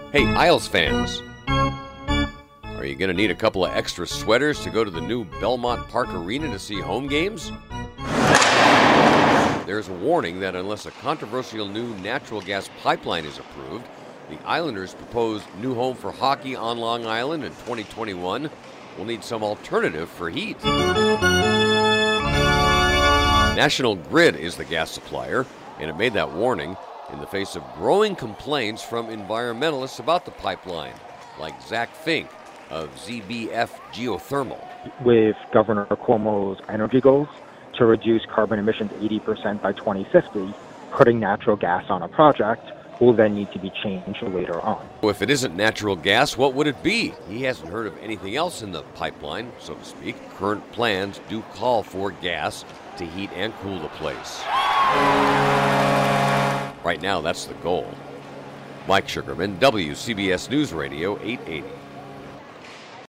Hey, Isles fans, are you going to need a couple of extra sweaters to go to the new Belmont Park Arena to see home games? There's a warning that unless a controversial new natural gas pipeline is approved, the Islanders' proposed new home for hockey on Long Island in 2021 will need some alternative for heat. National Grid is the gas supplier, and it made that warning in the face of growing complaints from environmentalists about the pipeline, like Zach Fink of ZBF Geothermal. With Governor Cuomo's energy goals to reduce carbon emissions 80% by 2050, putting natural gas on a project will then need to be changed later on. If it isn't natural gas, what would it be? He hasn't heard of anything else in the pipeline, so to speak. Current plans do call for gas to heat and cool the place. Right now, that's the goal. Mike Sugarman, WCBS News Radio 880.